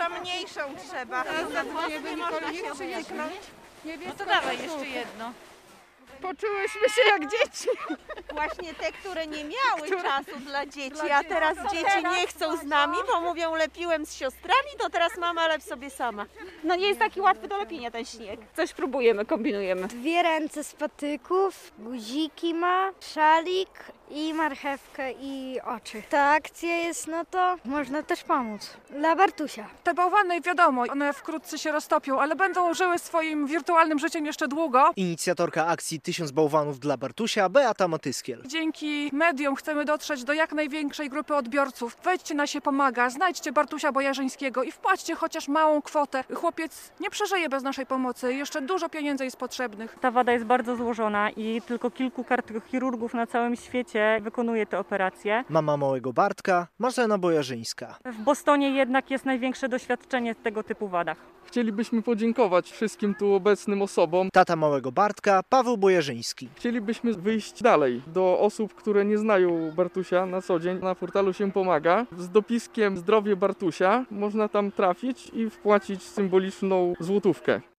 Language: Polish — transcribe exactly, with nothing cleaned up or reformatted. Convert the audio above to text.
Dużo mniejszą trzeba. Nie można się uniknąć. No to dawaj jeszcze jedno. Poczułyśmy się jak dzieci. Właśnie te, które nie miały Które- czasu dla dzieci, Dla a dzieci. teraz No to dzieci teraz nie chcą z nami, bo mówią lepiłem z siostrami, to teraz mama lep sobie sama. No nie jest taki łatwy do lepienia ten śnieg. Coś próbujemy, kombinujemy. Dwie ręce z patyków, guziki ma, szalik i marchewkę i oczy. Ta akcja jest, no to można też pomóc. Dla Bartusia. Te bałwany, wiadomo, one wkrótce się roztopią, ale będą żyły swoim wirtualnym życiem jeszcze długo. Inicjatorka akcji Tysiąc bałwanów dla Bartusia, Beata Matyskiel. Dzięki mediom chcemy dotrzeć do jak największej grupy odbiorców. Wejdźcie na Się Pomaga, znajdźcie Bartusia Bojarzyńskiego i wpłaćcie chociaż małą kwotę. Chłopiec nie przeżyje bez naszej pomocy, jeszcze dużo pieniędzy jest potrzebnych. Ta wada jest bardzo złożona i tylko kilku kardiochirurgów na całym świecie wykonuje te operacje. Mama małego Bartka, Marzena Bojarzyńska. W Bostonie jednak jest największe doświadczenie w tego typu wadach. Chcielibyśmy podziękować wszystkim tu obecnym osobom. Tata małego Bartka, Paweł Bojarzyński. Chcielibyśmy wyjść dalej do osób, które nie znają Bartusia na co dzień. Na portalu Się Pomaga. Z dopiskiem Zdrowie Bartusia można tam trafić i wpłacić symboliczną złotówkę.